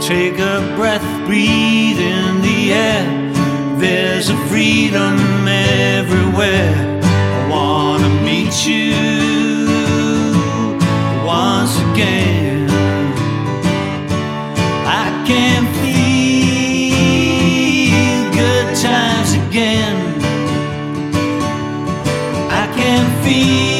Take a breath, breathe in the air. There's a freedom everywhere. I wanna meet you once again. I can feel good times again. I can feel